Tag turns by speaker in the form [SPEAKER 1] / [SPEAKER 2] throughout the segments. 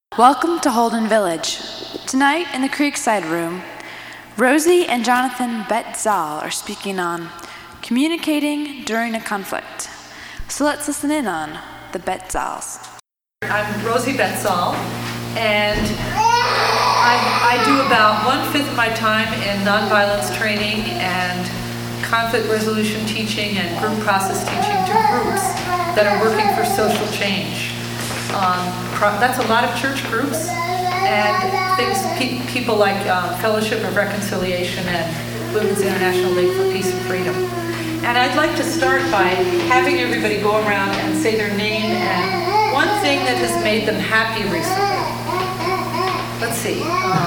[SPEAKER 1] Welcome to Holden Village. Tonight in the Creekside Room, Rosie and Jonathan Betzal are speaking on communicating during a conflict. So let's listen in on the Betzals.
[SPEAKER 2] I'm Rosie Betzal, and I do about 1/5 of my time in nonviolence training and conflict resolution teaching and group process teaching to groups that are working for social change. That's a lot of church groups and things, people like Fellowship of Reconciliation and Women's International League for Peace and Freedom. And I'd like to start by having everybody go around and say their name and one thing that has made them happy recently. Let's see.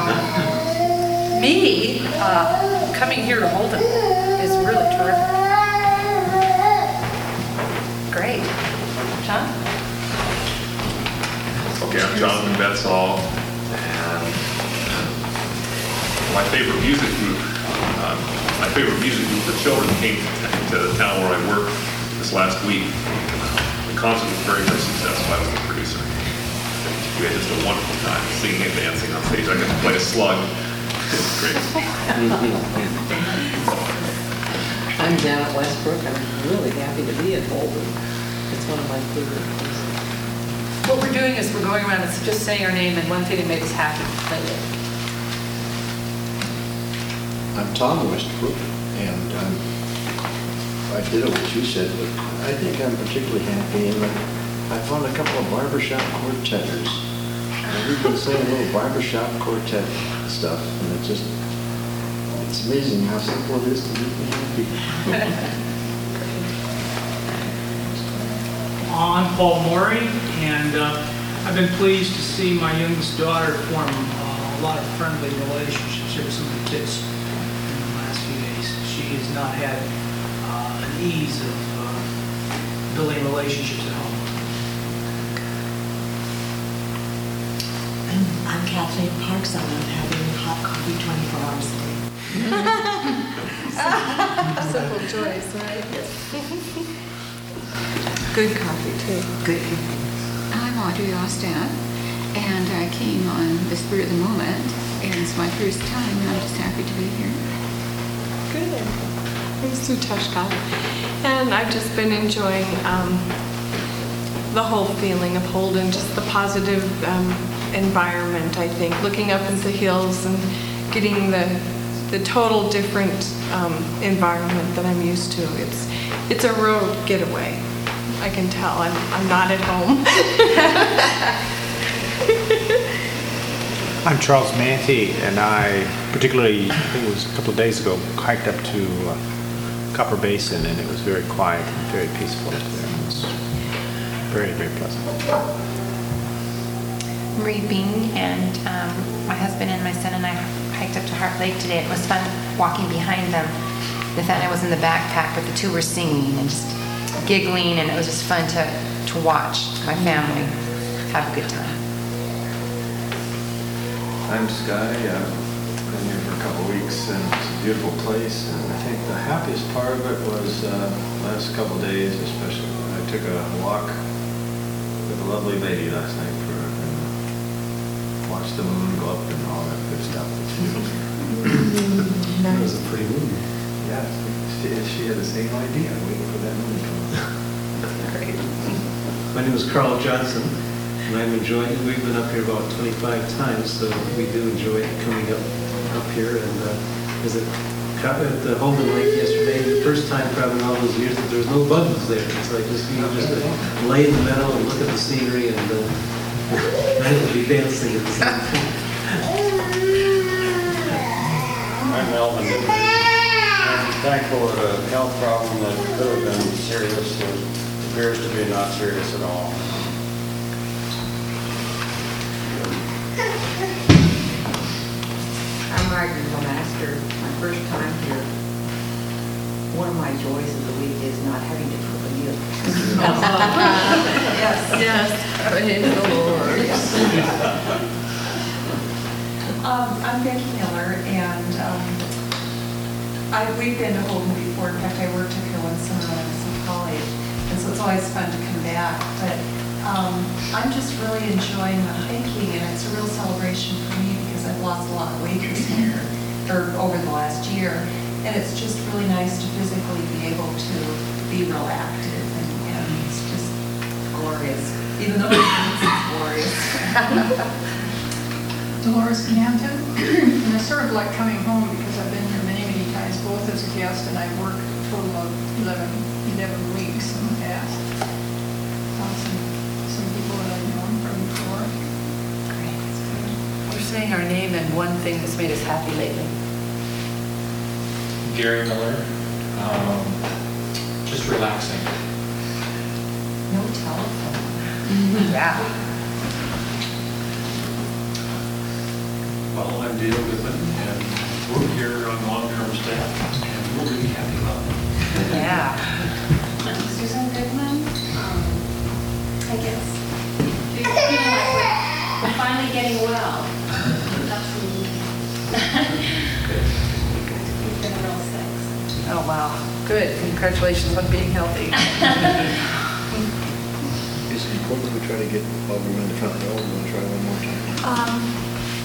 [SPEAKER 2] Me, coming here to Holden is really terrific. Great. John?
[SPEAKER 3] Okay, I'm Jonathan Betzal, and my favorite music group for children came to the town where I work this last week. The concert was very, very successful. I was the producer. We had just a wonderful time singing and dancing on stage. I got to play a slug. It was great.
[SPEAKER 4] I'm Janet Westbrook. I'm really happy to be at Holden. It's one of my favorite places.
[SPEAKER 2] What we're doing is we're going around and just saying our name and one thing that makes us happy.
[SPEAKER 5] I'm Tom Westbrook, and I did what you said, but I think I'm particularly happy in that I found a couple of barbershop quartetters. And we've been singing a little barbershop quartet stuff, and it's amazing how simple it is to make me happy.
[SPEAKER 6] I'm Paul Morey, and I've been pleased to see my youngest daughter form a lot of friendly relationships here with some of the kids in the last few days. She has not had an ease of building relationships at home.
[SPEAKER 7] I'm Kathleen Parks, and I'm having hot coffee 24 hours a day.
[SPEAKER 2] Simple choice, right?
[SPEAKER 7] Good coffee, too. Good coffee.
[SPEAKER 8] I'm Audrey Ostad, and I came on the spur of the moment, and it's my first time, and I'm just happy to be here.
[SPEAKER 9] Good. I'm Sue Tushka, and I've just been enjoying the whole feeling of Holden, just the positive environment, I think, looking up into the hills and getting the total different environment that I'm used to. It's a real getaway. I can tell I'm not at home.
[SPEAKER 10] I'm Charles Manty, and I particularly, I think it was a couple of days ago, hiked up to Copper Basin, and it was very quiet and very peaceful up there. It was very, very pleasant.
[SPEAKER 11] Marie Bing, and my husband and my son and I hiked up to Heart Lake today. It was fun walking behind them. Nathaniel was in the backpack, but the two were singing and just giggling, and it was just fun to watch my family have a good time.
[SPEAKER 12] I'm Sky. I've been here for a couple of weeks, and it's a beautiful place. And I think the happiest part of it was last couple of days, especially. I took a walk with a lovely lady last night and watched the moon go up and all that good stuff. It's beautiful.
[SPEAKER 5] That was a pretty moon.
[SPEAKER 12] Yeah, she had the same idea, waiting for that moon to come up.
[SPEAKER 2] Great.
[SPEAKER 13] My name is Carl Johnson, and I'm enjoying it. We've been up here about 25 times, so we do enjoy coming up here. And was at the Holden Lake yesterday, the first time probably in all those years that there was no bugs there. It's like just lay in the meadow and look at the scenery and be dancing at the same time.
[SPEAKER 14] I'm Melvin. I'm thankful that a health problem that could have been serious appears to be not serious at all.
[SPEAKER 7] I'm Margaret Lemaster. My first time here. One of my joys of the week is not having to cook a meal.
[SPEAKER 9] Yes. Praise the Lord.
[SPEAKER 15] I'm Becky Miller, and we've been to Holden before. In fact, I worked up here one summer when I was in college, and so it's always fun to come back. But I'm just really enjoying the hiking, and it's a real celebration for me because I've lost a lot of weight this year, or over the last year, and it's just really nice to physically be able to be real active, and it's just glorious, even though it's glorious.
[SPEAKER 16] Dolores Canton, and it's sort of like coming home because I've been here many, many times, both as a guest and I've worked a total of 11 weeks in the past. Some people that I've known from before.
[SPEAKER 2] Great. We're saying our name and one thing that's made us happy lately.
[SPEAKER 17] Gary Miller, just relaxing.
[SPEAKER 15] No telephone.
[SPEAKER 2] Yeah.
[SPEAKER 14] Well, I'm Dale Goodman, and work here on long-term staff, and we're really happy about it.
[SPEAKER 2] Yeah.
[SPEAKER 18] Susan Goodman, I guess. Feeling like we're finally getting well. Absolutely. We've been real sick.
[SPEAKER 2] Oh, wow. Good. Congratulations on being healthy.
[SPEAKER 5] Is it important we try to get Alderman in the front row? We're going to try one more time.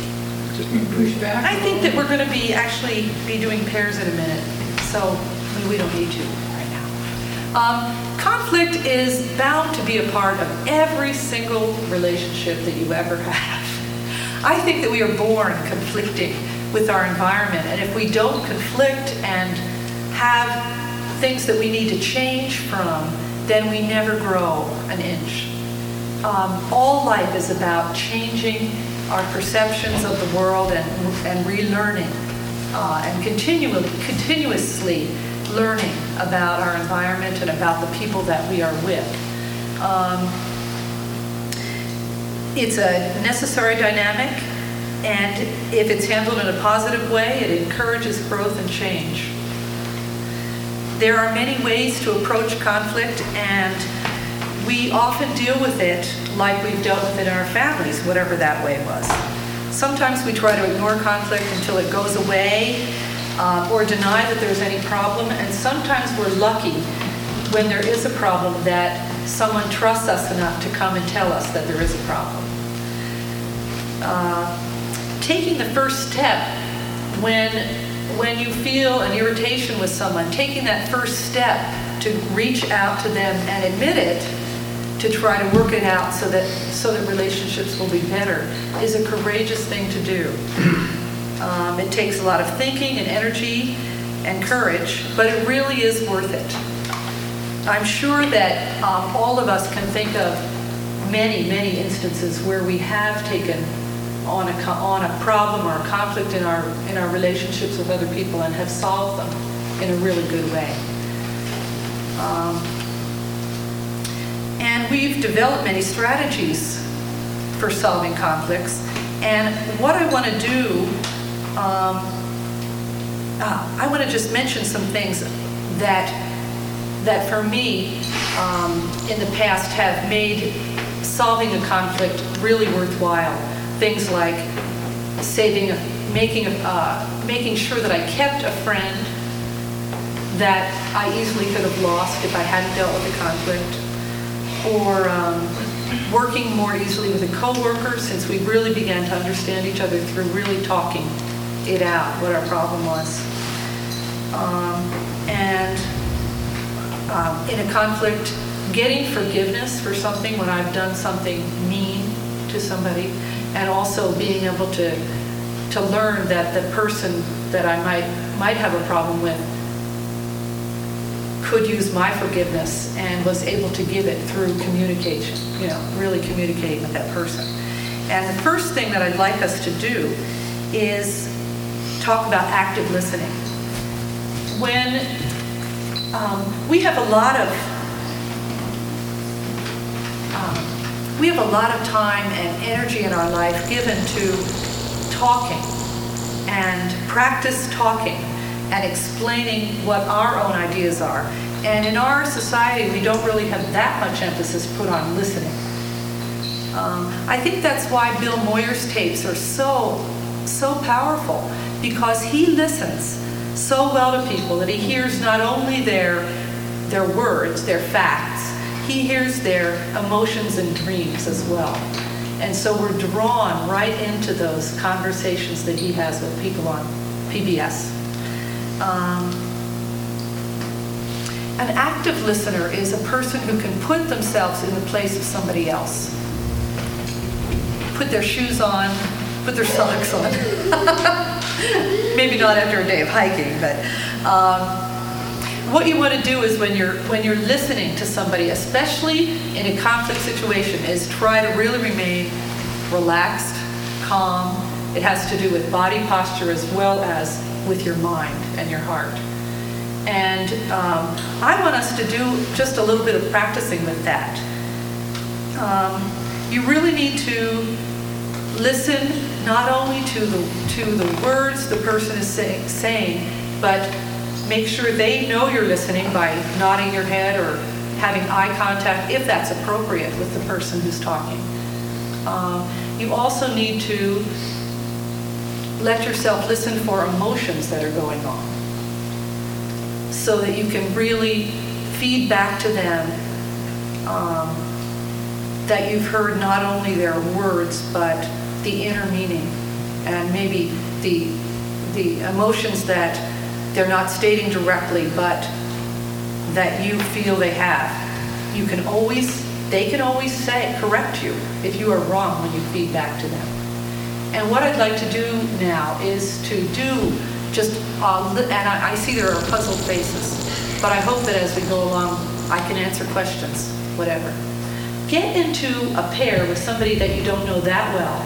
[SPEAKER 2] I think that we're going to be actually doing pairs in a minute, so we don't need to right now. Conflict is bound to be a part of every single relationship that you ever have. I think that we are born conflicting with our environment, and if we don't conflict and have things that we need to change from, then we never grow an inch. All life is about changing our perceptions of the world and relearning and continuously learning about our environment and about the people that we are with. It's a necessary dynamic, and if it's handled in a positive way, it encourages growth and change. There are many ways to approach conflict, and we often deal with it like we've dealt with it in our families, whatever that way was. Sometimes we try to ignore conflict until it goes away or deny that there's any problem, and sometimes we're lucky when there is a problem that someone trusts us enough to come and tell us that there is a problem. Taking the first step when you feel an irritation with someone, taking that first step to reach out to them and admit it, to try to work it out so that relationships will be better, is a courageous thing to do. It takes a lot of thinking and energy and courage, but it really is worth it. I'm sure that all of us can think of many, many instances where we have taken on a problem or a conflict in our relationships with other people and have solved them in a really good way. And we've developed many strategies for solving conflicts. And what I want to do, I want to just mention some things that for me in the past have made solving a conflict really worthwhile. Things like making sure that I kept a friend that I easily could have lost if I hadn't dealt with the conflict, or working more easily with a coworker since we really began to understand each other through really talking it out, what our problem was. And in a conflict, getting forgiveness for something when I've done something mean to somebody, and also being able to learn that the person that I might have a problem with could use my forgiveness and was able to give it through communication, really communicate with that person. And the first thing that I'd like us to do is talk about active listening. When we have a lot of time and energy in our life given to talking and practice talking and explaining what our own ideas are. And in our society, we don't really have that much emphasis put on listening. I think that's why Bill Moyer's tapes are so powerful, because he listens so well to people that he hears not only their words, their facts, he hears their emotions and dreams as well. And so we're drawn right into those conversations that he has with people on PBS. An active listener is a person who can put themselves in the place of somebody else. Put their shoes on, put their socks on. Maybe not after a day of hiking, but what you want to do is when you're listening to somebody, especially in a conflict situation, is try to really remain relaxed, calm. It has to do with body posture as well as with your mind and your heart. And I want us to do just a little bit of practicing with that. You really need to listen not only to the words the person is saying, but make sure they know you're listening by nodding your head or having eye contact, if that's appropriate, with the person who's talking. You also need to let yourself listen for emotions that are going on, so that you can really feed back to them that you've heard not only their words, but the inner meaning, and maybe the emotions that they're not stating directly, but that you feel they have. They can always correct you if you are wrong when you feed back to them. And what I'd like to do now is to do just, and I see there are puzzled faces, but I hope that as we go along, I can answer questions, whatever. Get into a pair with somebody that you don't know that well.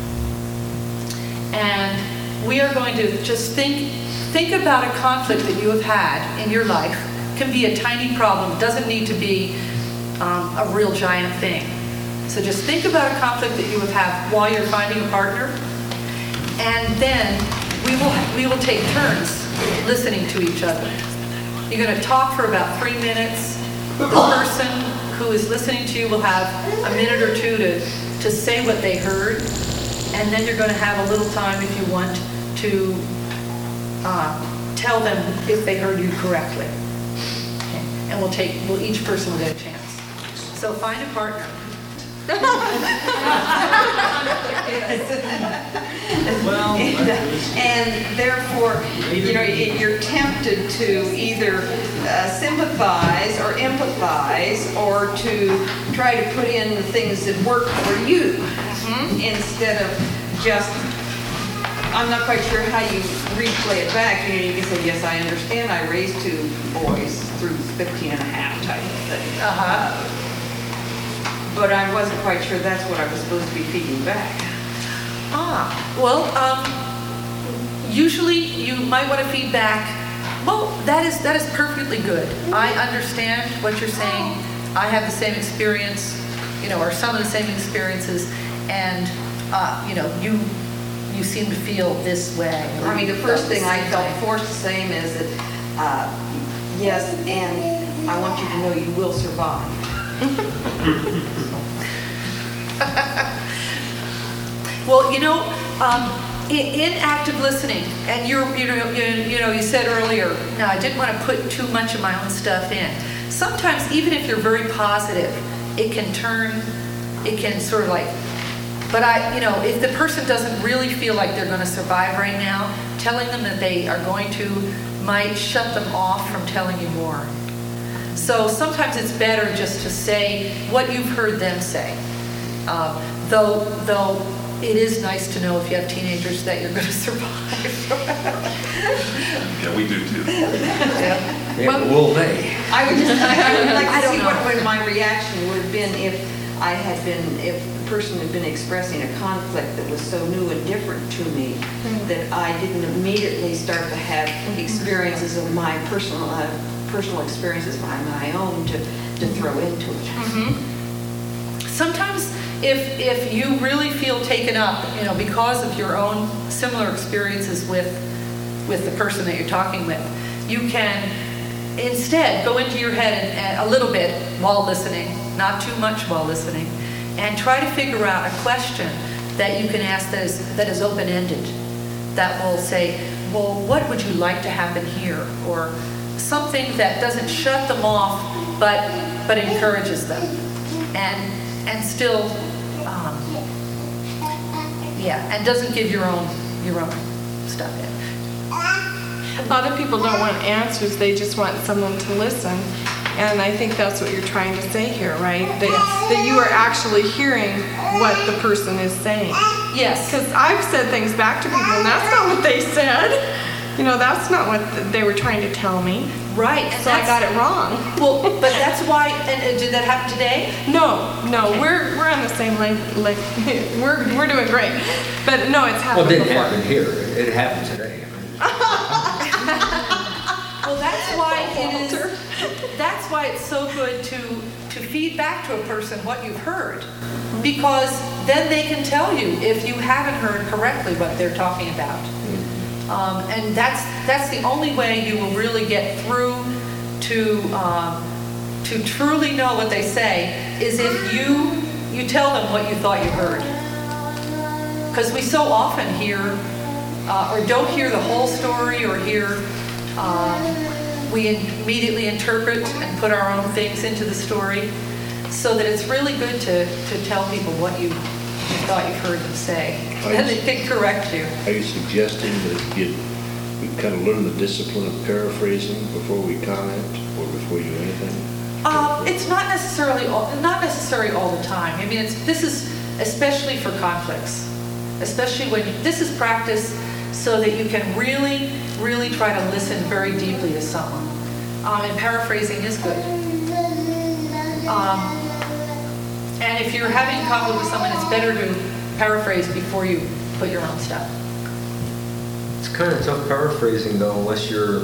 [SPEAKER 2] And we are going to just think about a conflict that you have had in your life. It can be a tiny problem. It doesn't need to be a real giant thing. So just think about a conflict that you have had while you're finding a partner. And then we will take turns listening to each other. You're going to talk for about 3 minutes. The person who is listening to you will have a minute or two to say what they heard. And then you're going to have a little time, if you want, to tell them if they heard you correctly. Okay. And we'll each person will get a chance. So find a partner.
[SPEAKER 7] And therefore, you're tempted to either sympathize or empathize, or to try to put in the things that work for you, instead of just, I'm not quite sure how you replay it back. You can say, yes, I understand, I raised 2 boys through 15 and a half type of thing. But I wasn't quite sure that's what I was supposed to be feeding back.
[SPEAKER 2] Usually you might want to feed back, well, that is perfectly good. I understand what you're saying. I have the same experience, or some of the same experiences, and you seem to feel this way.
[SPEAKER 7] I mean, the first thing I felt forced to say is that, yes, and I want you to know you will survive.
[SPEAKER 2] Well, in active listening, and you said earlier, no, I didn't want to put too much of my own stuff in. Sometimes, even if you're very positive, it can sort of like, but if the person doesn't really feel like they're going to survive right now, telling them that they are going to might shut them off from telling you more. So sometimes it's better just to say what you've heard them say. Though it is nice to know if you have teenagers that you're going to survive.
[SPEAKER 3] Yeah, we do too.
[SPEAKER 5] Yeah, will they?
[SPEAKER 7] I would like to see what my reaction would have been if the person had been expressing a conflict that was so new and different to me that I didn't immediately start to have experiences of my personal experiences of my own to throw into it.
[SPEAKER 2] Sometimes if you really feel taken up, because of your own similar experiences with the person that you're talking with, you can instead go into your head and a little bit while listening, not too much while listening, and try to figure out a question that you can ask that is open-ended, that will say, well, what would you like to happen here? Or something that doesn't shut them off but encourages them, and still, and doesn't give your own stuff in.
[SPEAKER 9] A lot of people don't want answers, they just want someone to listen. And I think that's what you're trying to say here, right? That you are actually hearing what the person is saying.
[SPEAKER 2] Yes.
[SPEAKER 9] Because I've said things back to people and that's not what they said. You know, that's not what they were trying to tell me.
[SPEAKER 2] Right. And
[SPEAKER 9] so I got it wrong.
[SPEAKER 2] Well, but that's why, and did that happen today?
[SPEAKER 9] No, okay. We're on the same line, like, we're doing great. But no, it's happened
[SPEAKER 17] before.
[SPEAKER 9] before.
[SPEAKER 17] Well, it didn't happen here. It happened today.
[SPEAKER 2] Well, that's why it's so good to feed back to a person what you've heard, because then they can tell you if you haven't heard correctly what they're talking about. And that's the only way you will really get through to truly know what they say, is if you tell them what you thought you heard. Because we so often hear or don't hear the whole story, or hear we immediately interpret and put our own things into the story, so that it's really good to tell people what you thought you heard them say, and they can correct you.
[SPEAKER 5] Are you suggesting that we kind of learn the discipline of paraphrasing before we comment or before you do anything?
[SPEAKER 2] It's not necessary all the time. I mean, this is especially for conflicts, especially when this is practice, so that you can really, really try to listen very deeply to someone. And paraphrasing is good. And if you're having conflict with someone, it's better to paraphrase before you put your own stuff.
[SPEAKER 17] It's kind of tough paraphrasing, though, unless you're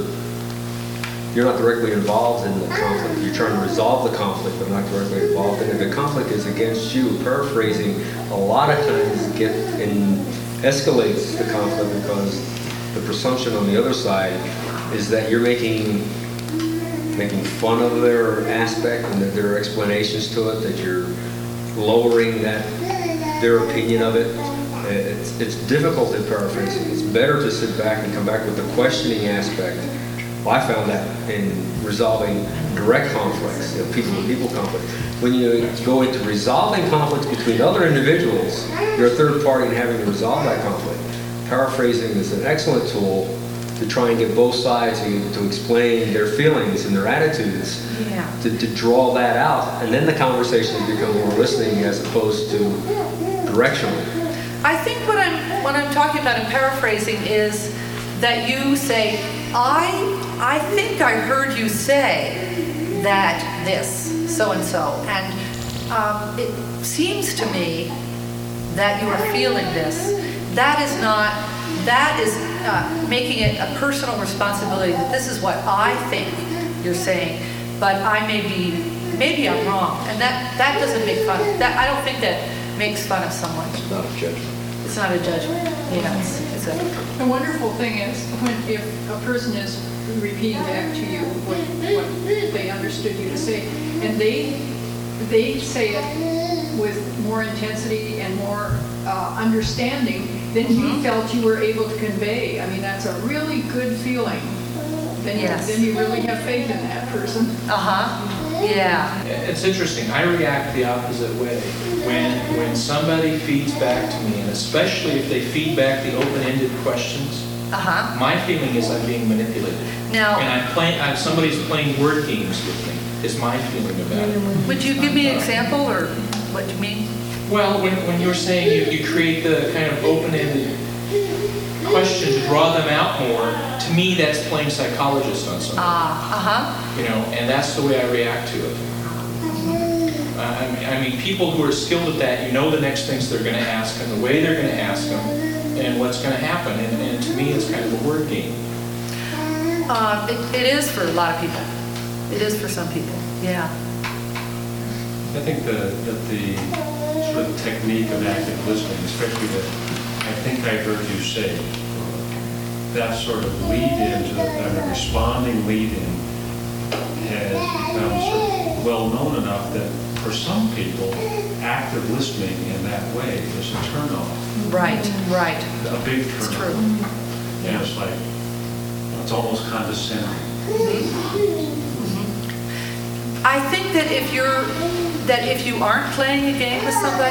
[SPEAKER 17] not directly involved in the conflict. You're trying to resolve the conflict, but not directly involved. And if the conflict is against you, paraphrasing a lot of times escalates the conflict, because the presumption on the other side is that you're making fun of their aspect and their explanations to it, that you're lowering their opinion of it. It's difficult in paraphrasing. It's better to sit back and come back with the questioning aspect. Well, I found that in resolving direct conflicts, people-to-people conflicts. When you go into resolving conflicts between other individuals, you're a third party and having to resolve that conflict. Paraphrasing is an excellent tool to try and get both sides to explain their feelings and their attitudes, to draw that out, and then the conversations become more listening as opposed to directional.
[SPEAKER 2] I think what I'm talking about in paraphrasing is that you say, I think I heard you say that this, so and so, and it seems to me that you are feeling this. That is making it a personal responsibility that this is what I think you're saying, but maybe I'm wrong, and that doesn't make fun of that. I don't think that makes fun of someone.
[SPEAKER 5] It's not a judgment.
[SPEAKER 2] It's not a judgment. Yeah, it's a.
[SPEAKER 16] The wonderful thing is if a person is repeating back to you what they understood you to say, and they say it with more intensity and more understanding than you felt you were able to convey. I mean, that's a really good feeling. Then you really have faith in that person.
[SPEAKER 2] Yeah.
[SPEAKER 6] It's interesting. I react the opposite way. When somebody feeds back to me, and especially if they feed back the open-ended questions, my feeling is I'm being manipulated.
[SPEAKER 2] Now,
[SPEAKER 6] and somebody's playing word games with me, is my feeling about it.
[SPEAKER 2] Would you give me an example, or what do you mean?
[SPEAKER 6] Well, when you're saying you create the kind of open-ended question to draw them out more, to me that's playing psychologist on something. And that's the way I react to it. I mean, people who are skilled at that, you know the next things they're going to ask and the way they're going to ask them and what's going to happen. And to me, it's kind of a word game.
[SPEAKER 2] It is for a lot of people. It is for some people. Yeah.
[SPEAKER 14] I think that the sort of technique of active listening, especially I think I heard you say, that sort of lead-in to the responding lead-in has become sort of well-known enough that for some people, active listening in that way is a turn-off.
[SPEAKER 2] Right.
[SPEAKER 14] A big turn-off.
[SPEAKER 2] It's true.
[SPEAKER 14] And it's like, it's almost condescending.
[SPEAKER 2] I think that if you aren't playing a game with somebody,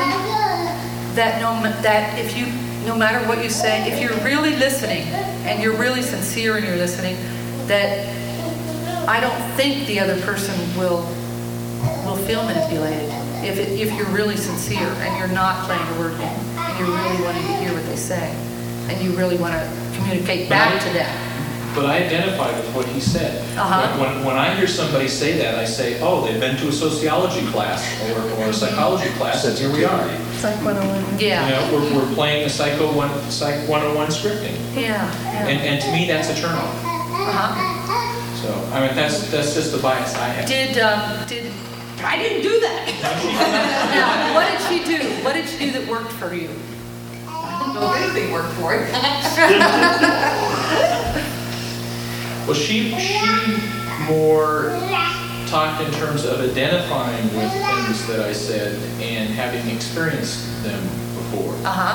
[SPEAKER 2] no matter what you say, if you're really listening and you're really sincere in your listening, that I don't think the other person will feel manipulated. If you're really sincere and you're not playing a word game and you're really wanting to hear what they say and you really want to communicate back to them.
[SPEAKER 19] But I identify with what he said.
[SPEAKER 2] Uh-huh.
[SPEAKER 19] When I hear somebody say that, I say, oh, they've been to a sociology class or a psychology class, and here we are.
[SPEAKER 9] Psych 101.
[SPEAKER 2] Yeah.
[SPEAKER 19] You know, we're playing the Psych 101 scripting.
[SPEAKER 2] Yeah.
[SPEAKER 19] And to me, that's a turn on.
[SPEAKER 2] Uh-huh.
[SPEAKER 19] So, I mean, that's just the bias I have.
[SPEAKER 2] I didn't do that. Now, what did she do? What did she do that worked for you?
[SPEAKER 7] I don't know if anything worked for it.
[SPEAKER 19] Well, she more talked in terms of identifying with things that I said and having experienced them before.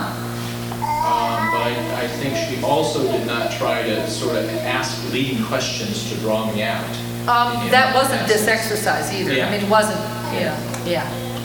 [SPEAKER 19] But I think she also did not try to sort of ask leading questions to draw me out.
[SPEAKER 2] That wasn't this exercise either.
[SPEAKER 19] Yeah.
[SPEAKER 2] I mean, it wasn't, yeah.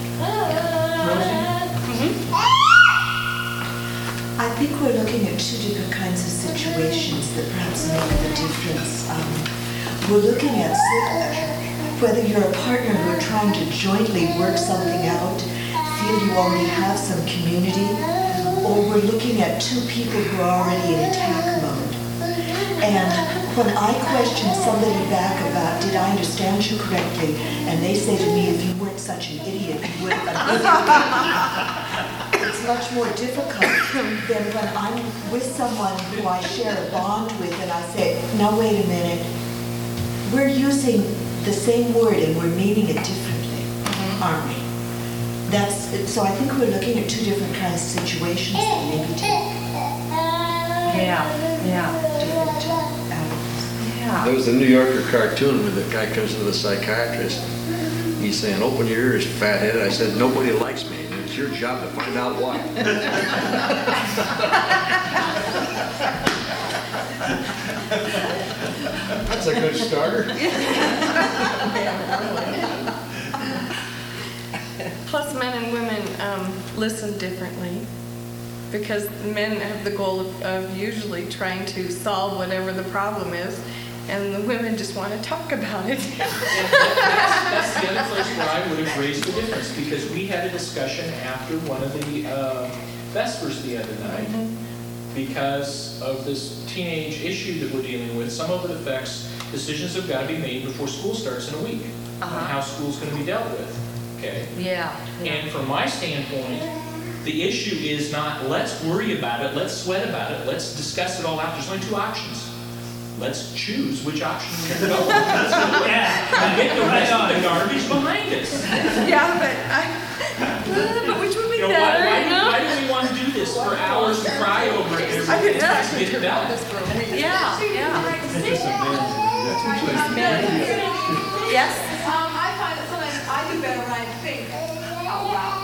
[SPEAKER 20] I think we're looking at two different kinds of situations that perhaps make the difference. We're looking at whether you're a partner who are trying to jointly work something out, feel you already have some community, or we're looking at two people who are already in attack mode. And when I question somebody back about, did I understand you correctly, and they say to me, if you weren't such an idiot, you would have understood. It's much more difficult than when I'm with someone who I share a bond with, and I say, now wait a minute, we're using the same word and we're meaning it differently, aren't we? So I think we're looking at two different kinds of situations that maybe take.
[SPEAKER 5] There was a New Yorker cartoon where the guy comes to the psychiatrist. He's saying, open your ears, fathead. I said, nobody likes me. And it's your job to find out why. That's a good starter.
[SPEAKER 9] Plus, men and women listen differently because men have the goal of usually trying to solve whatever the problem is, and the women just want to talk about it.
[SPEAKER 19] That's the other place where I would have raised the difference, because we had a discussion after one of the Vespers the other night, because of this teenage issue that we're dealing with. Some of it affects decisions that have got to be made before school starts in a week, on how school's going to be dealt with. Okay?
[SPEAKER 2] Yeah.
[SPEAKER 19] And from my standpoint, the issue is not let's worry about it, let's sweat about it, let's discuss it all out. There's only two options. Let's choose which option we're going to go with. And get the rest of the garbage behind us.
[SPEAKER 9] Yeah, but which would be better?
[SPEAKER 19] Why do we want to do this for hours and cry over it every day to get it done?
[SPEAKER 2] Yeah.
[SPEAKER 7] Yes? I find that sometimes I do better when I think out loud.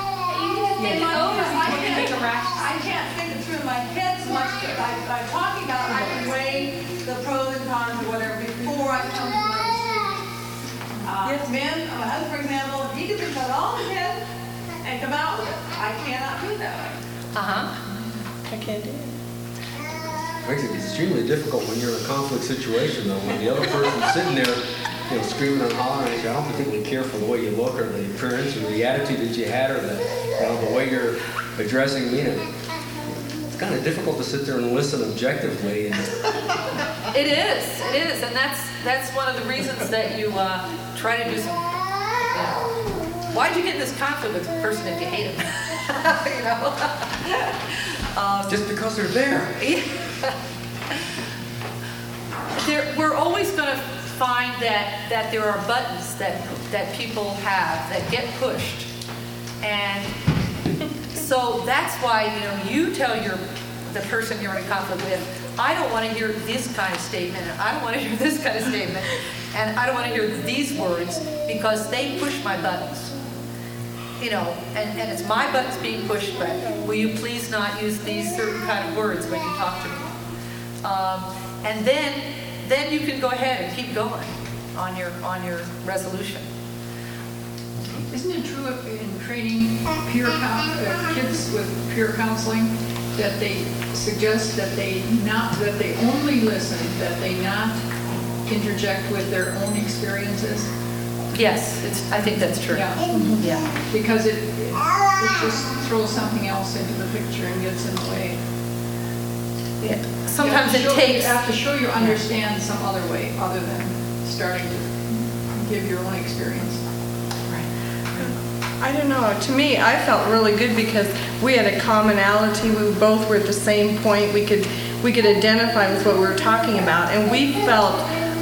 [SPEAKER 7] I can't think it through in my head so much that I'm talking about it. I can weigh the pros and cons or whatever before I come to my decision. Men, my husband, for example, he can think about it all in his head and come out with it. I cannot do that.
[SPEAKER 9] I can't do it.
[SPEAKER 17] Makes it extremely difficult when you're in a conflict situation, though, when the other person's sitting there, you know, screaming and hollering at you. I don't particularly care for the way you look or the appearance or the attitude that you had or the way you're addressing me. It's kind of difficult to sit there and listen objectively.
[SPEAKER 2] It is, and that's one of the reasons that you try to do some. Why'd you get in this conflict with the person if you hate them?
[SPEAKER 17] Just because they're there.
[SPEAKER 2] We're always going to find that there are buttons that people have that get pushed, and so that's why you tell the person you're in conflict with, I don't want to hear this kind of statement, and I don't want to hear this kind of statement, and I don't want to hear these words because they push my buttons. And it's my buttons being pushed, but will you please not use these certain kind of words when you talk to me? And then you can go ahead and keep going on your resolution.
[SPEAKER 16] Isn't it true in training kids with peer counseling that they suggest that they only listen, that they not interject with their own experiences?
[SPEAKER 2] Yes, I think that's true.
[SPEAKER 16] Yeah.
[SPEAKER 2] Yeah.
[SPEAKER 16] Because it just throws something else into the picture and gets in the way.
[SPEAKER 2] Yeah. Sometimes it takes...
[SPEAKER 16] You have to show you understand some other way other than starting to give your own experience.
[SPEAKER 9] I don't know. To me, I felt really good because we had a commonality. We both were at the same point. We could identify with what we were talking about, and we felt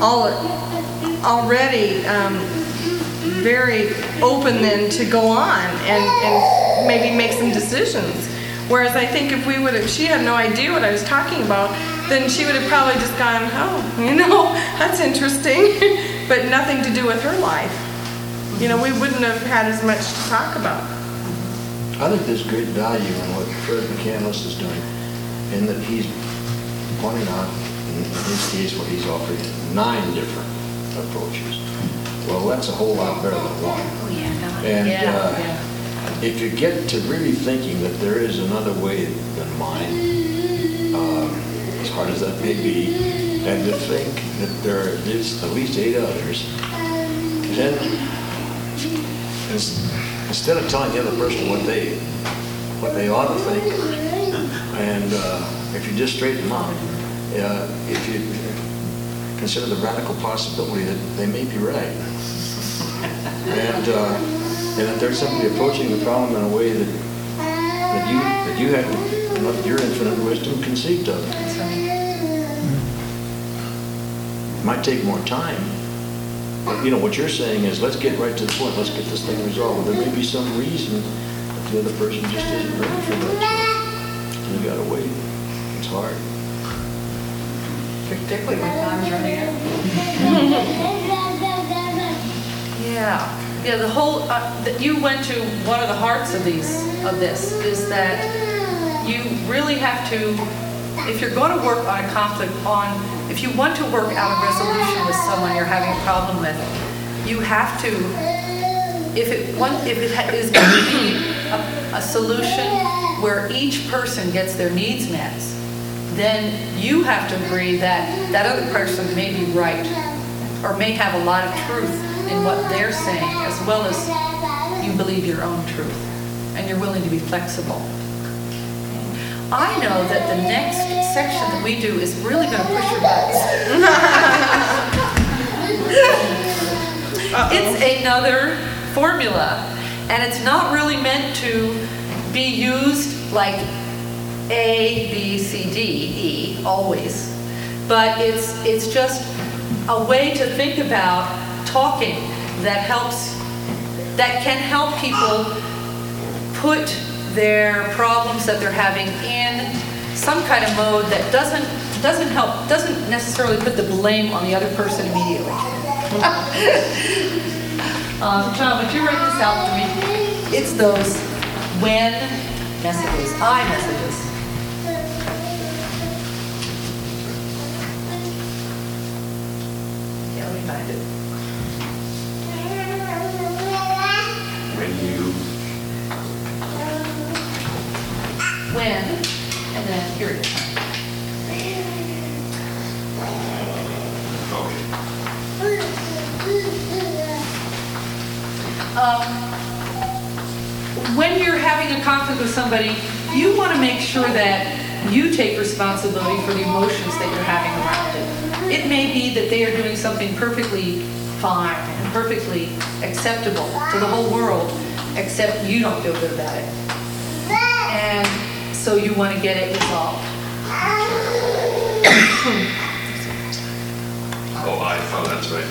[SPEAKER 9] already very open then to go on and maybe make some decisions. Whereas I think if she had no idea what I was talking about, then she would have probably just gone, oh, that's interesting, but nothing to do with her life. We wouldn't have had as much to talk about.
[SPEAKER 5] I think there's great value in what Fred McCandless is doing, in that he's pointing out, in his case, what he's offering 9 different approaches. Well, that's a whole lot better than one. And if you get to really thinking that there is another way than mine, as hard as that may be, and to think that there is at least 8 others, then instead of telling the other person what they ought to think, and if you just straighten them out, if you consider the radical possibility that they may be right, and that they're simply approaching the problem in a way that you hadn't, your infinite wisdom conceived of. It might take more time. But, what you're saying is, let's get right to the point. Let's get this thing resolved. There may be some reason that the other person just isn't ready for that. So you gotta wait. It's hard.
[SPEAKER 16] Particularly when time's running out.
[SPEAKER 2] Yeah, the whole, you went to one of the hearts of this, is that you really have to, if you're going to work on a conflict, if you want to work out a resolution with someone you're having a problem with, you have to, if it is going to be a solution where each person gets their needs met, then you have to agree that that other person may be right or may have a lot of truth in what they're saying, as well as you believe your own truth, and you're willing to be flexible. I know that the next section that we do is really going to push your buttons. It's another formula, and it's not really meant to be used like A, B, C, D, E, always. But it's just a way to think about talking that can help people put their problems that they're having in some kind of mode that doesn't necessarily put the blame on the other person immediately. John, would you write this out for me? It's those when messages, I messages. Yeah, let me find it. When, and then here it is. When you're having a conflict with somebody, you want to make sure that you take responsibility for the emotions that you're having around it. It may be that they are doing something perfectly fine and perfectly acceptable to the whole world, except you don't feel good about it. And so you want to get it resolved.
[SPEAKER 3] Oh, that's right.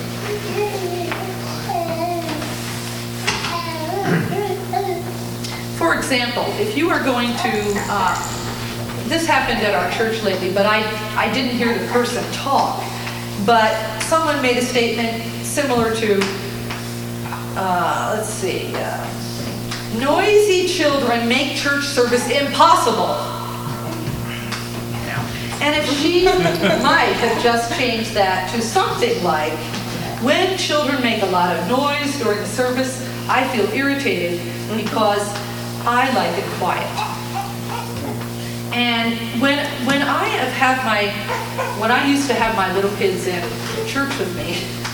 [SPEAKER 2] For example, if you are going to, this happened at our church lately, but I didn't hear the person talk, but someone made a statement similar to, let's see, noisy children make church service impossible. And if she might have just changed that to something like, when children make a lot of noise during the service, I feel irritated because I like it quiet. And when I used to have my little kids in church with me,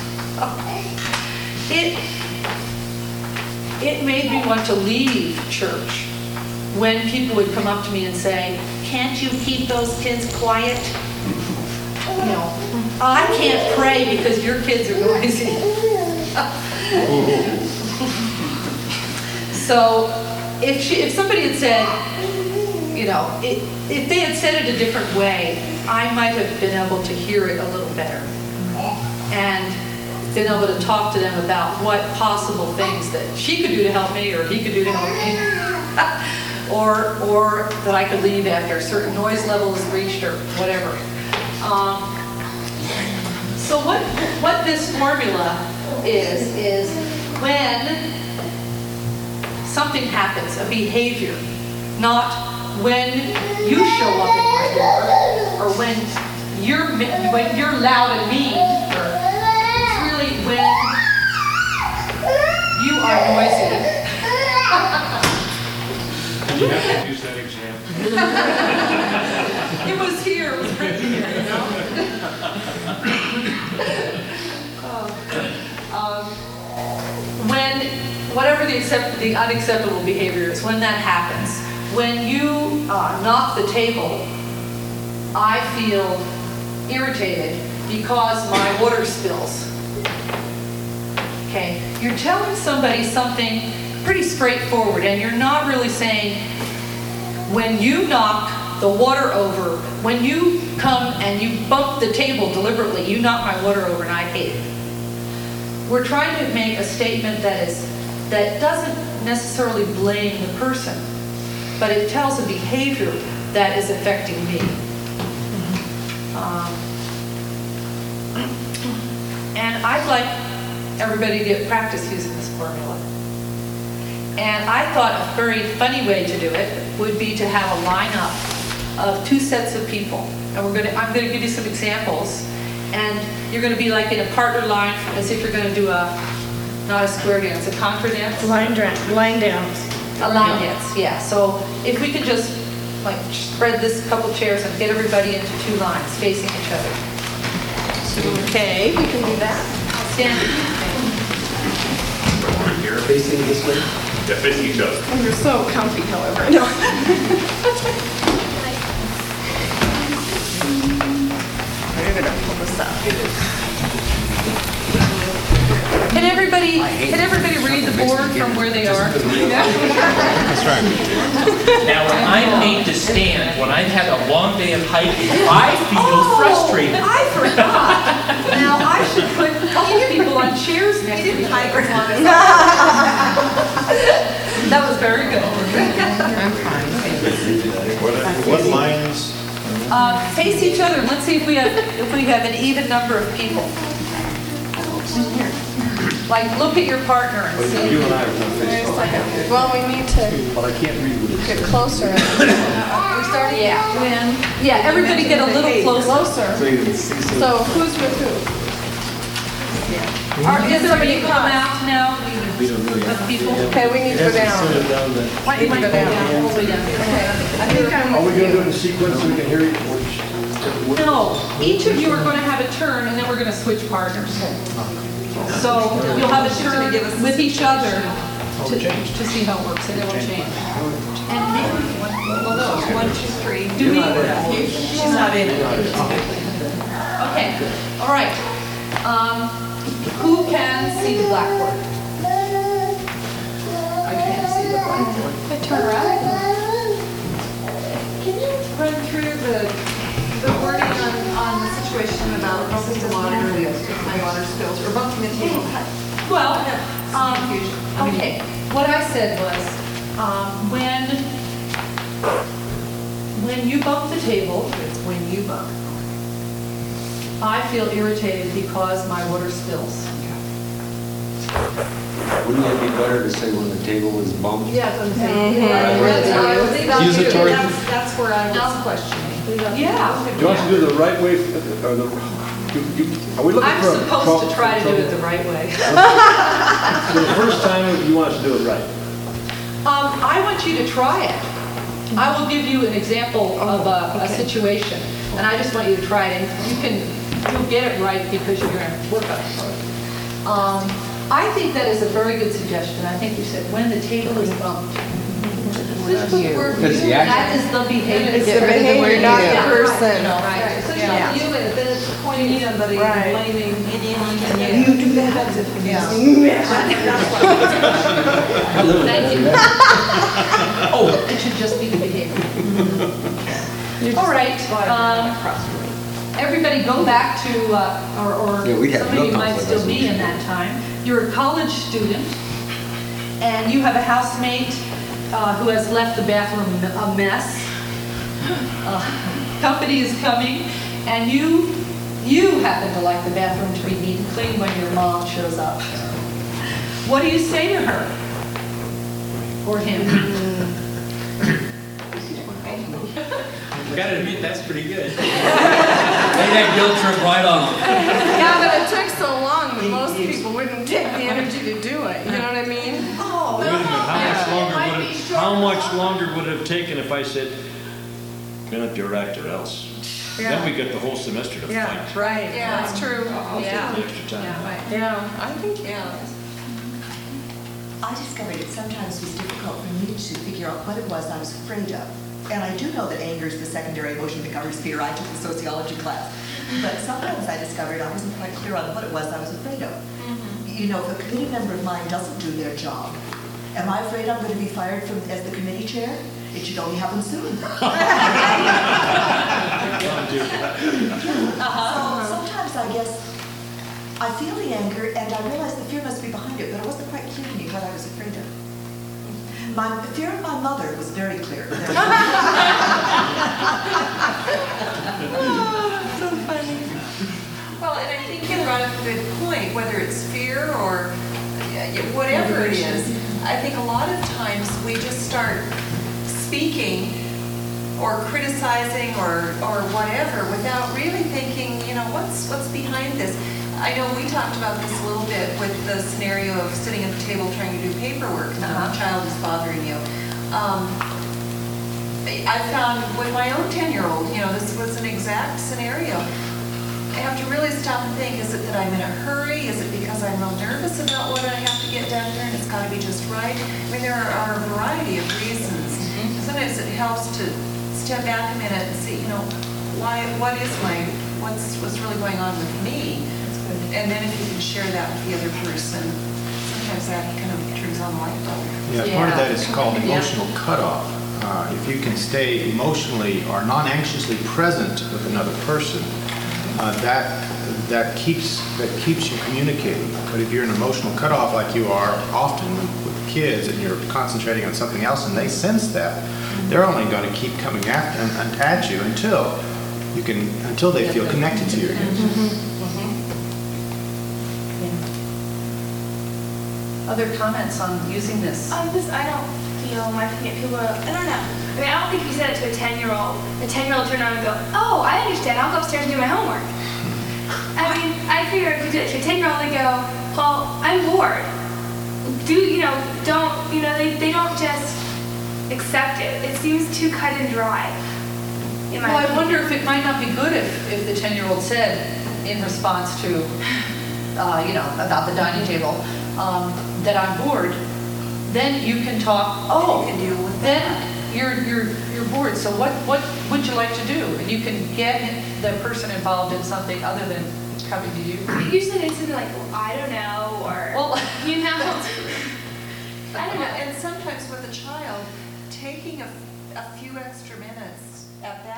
[SPEAKER 2] it made me want to leave church when people would come up to me and say, "Can't you keep those kids quiet?" You know, I can't pray because your kids are noisy. So if somebody had said, you know, if they had said it a different way, I might have been able to hear it a little better and been able to talk to them about what possible things that she could do to help me or he could do to help me. or that I could leave after a certain noise level is reached or whatever. So what this formula is when something happens, a behavior, not when you show up at my door or when you're loud and mean. It's really when you are noisy.
[SPEAKER 14] You have to use that example.
[SPEAKER 2] It was here, it was right here, you know? When, whatever the unacceptable behavior is, when that happens, when you knock the table, I feel irritated because my water spills. Okay, you're telling somebody something pretty straightforward, and you're not really saying, when you knock the water over, when you come and you bump the table deliberately, you knock my water over and I hate it. We're trying to make a statement that doesn't necessarily blame the person, but it tells a behavior that is affecting me. And I'd like everybody to get practice using this formula. And I thought a very funny way to do it would be to have a lineup of two sets of people. And I'm going to give you some examples. And you're going to be like in a partner line as if you're going to do not a square dance, a contra dance.
[SPEAKER 9] Line dance.
[SPEAKER 2] A line dance, yeah. So if we could just like spread this couple chairs and get everybody into two lines facing each other.
[SPEAKER 9] Okay, we can do that.
[SPEAKER 2] Stand.
[SPEAKER 3] Here.
[SPEAKER 5] Facing this way?
[SPEAKER 3] Yeah, facing each other.
[SPEAKER 9] And you're so comfy, however. No. We're gonna pull this up.
[SPEAKER 2] Can everybody read the board from where they are?
[SPEAKER 10] That's right.
[SPEAKER 19] Now, when I'm made to stand, when I've had a long day of hiking, I feel frustrated.
[SPEAKER 2] I forgot. Now I should put a couple people on chairs next to each other. That was very good.
[SPEAKER 5] What lines?
[SPEAKER 2] Face each other. Let's see if we have an even number of people. Like, look at your partner and see.
[SPEAKER 5] You and I are going to face off.
[SPEAKER 9] Well, we need to
[SPEAKER 5] But I can't read what it
[SPEAKER 9] get
[SPEAKER 5] says.
[SPEAKER 9] closer. We're starting when.
[SPEAKER 2] Yeah, everybody get a little closer.
[SPEAKER 9] So who's with who?
[SPEAKER 2] Is somebody come out now?
[SPEAKER 5] We don't really
[SPEAKER 2] Of people?
[SPEAKER 9] Okay, we need to go down.
[SPEAKER 2] Why don't you go down? All the way down.
[SPEAKER 9] I think I'm.
[SPEAKER 5] Are we going to do it in sequence so we can hear each one?
[SPEAKER 2] No, each of you are going to have a turn, and then we're going to switch partners. So you'll have a turn with each other to see how it works, and it will change. And maybe, well, no, 1, 2, 3. Do we? She's not in it. Okay, all right. Who can see the blackboard? I can't see the blackboard.
[SPEAKER 9] I turn around.
[SPEAKER 15] Can you run through the wording on the situation about bumping the water, my water spills, or bumping the table?
[SPEAKER 2] Well, okay, what I said was, when you bump the table, it's when you bump. I feel irritated because my water spills.
[SPEAKER 17] Wouldn't it be better to say when the table is bumped?
[SPEAKER 15] Yes, I'm
[SPEAKER 5] Accusatory.
[SPEAKER 15] That's where I was questioning.
[SPEAKER 2] Yeah.
[SPEAKER 5] Do you want us to do the right way, or the Are we looking
[SPEAKER 2] I'm
[SPEAKER 5] for a
[SPEAKER 2] supposed to try to do it the right way.
[SPEAKER 13] So the first time you want us to do it right?
[SPEAKER 2] I want you to try it. I will give you an example of a situation, and I just want you to try it, and you'll get it right because you're going to work on it. I think that is a very good suggestion. I think you said when the table is bumped. Just put the word
[SPEAKER 17] Because
[SPEAKER 2] you,
[SPEAKER 17] the action-
[SPEAKER 2] that is the behavior.
[SPEAKER 9] It's the behavior, not the person.
[SPEAKER 2] Right. So it's not you, and then it's pointing at somebody and blaming.
[SPEAKER 20] You do that.
[SPEAKER 2] Thank you. Oh, it should just be the behavior. All right. Everybody go back to, or
[SPEAKER 17] Yeah, we have
[SPEAKER 2] some of
[SPEAKER 17] no
[SPEAKER 2] you might
[SPEAKER 17] conflict
[SPEAKER 2] still be in that time. You're a college student, and you have a housemate who has left the bathroom a mess. Company is coming, and you happen to like the bathroom to be neat and clean when your mom shows up. What do you say to her? Or him?
[SPEAKER 19] Gotta admit, that's pretty good.
[SPEAKER 17] Lay that guilt trip right on them.
[SPEAKER 9] Yeah, but it took so long that most people wouldn't take the energy to do it. You know what I mean?
[SPEAKER 20] Oh,
[SPEAKER 13] Wait a minute, how much longer would it have taken if I said, clean up your act or else? Then we get the whole semester to fight.
[SPEAKER 9] Right. Yeah, that's true.
[SPEAKER 13] I'll take the extra time.
[SPEAKER 9] Yeah, I think,
[SPEAKER 20] I discovered it sometimes was difficult for me to figure out what it was I was afraid of. And I do know that anger is the secondary emotion that covers fear. I took the sociology class. But sometimes I discovered I wasn't quite clear on what it was I was afraid of. You know, if a committee member of mine doesn't do their job, am I afraid I'm going to be fired as the committee chair? It should only happen soon. So sometimes I guess I feel the anger and I realize the fear must be behind it, but it wasn't quite clear to me what I was afraid of. My fear of my mother was very clear.
[SPEAKER 9] So funny.
[SPEAKER 7] Well, and I think you brought up a good point, whether it's fear or whatever it is. I think a lot of times we just start speaking or criticizing or whatever without really thinking, what's behind this. I know we talked about this a little bit with the scenario of sitting at the table trying to do paperwork and a child is bothering you. I found with my own 10-year-old, this was an exact scenario. I have to really stop and think, is it that I'm in a hurry? Is it because I'm real nervous about what I have to get done here and it's got to be just right? I mean, there are a variety of reasons. Sometimes it helps to step back a minute and see, what's really going on with me? And then if you can share that with the other person, sometimes that kind of turns on the light bulb.
[SPEAKER 10] Yeah, part of that is called emotional cutoff. If you can stay emotionally or non-anxiously present with another person, that keeps you communicating. But if you're in emotional cutoff like you are often with kids and you're concentrating on something else and they sense that, they're only going to keep coming at you until they feel connected to you again.
[SPEAKER 2] Other comments on using this?
[SPEAKER 21] I don't feel my people, I don't know. I mean, I don't think if you said it to a 10-year-old, the 10-year-old turned around and go, oh, I understand, I'll go upstairs and do my homework. I mean, I figure if you did it to a 10-year-old, they go, well, I'm bored. They don't just accept it. It seems too cut and dry.
[SPEAKER 2] Well, I wonder if it might not be good if the 10-year-old said in response to, about the dining table, that I'm bored, then you can talk, then you're bored, so what would you like to do? And you can get the person involved in something other than coming to you.
[SPEAKER 21] Usually they say like, well, I don't know, or,
[SPEAKER 7] I don't know, and sometimes with a child, taking a few extra minutes at that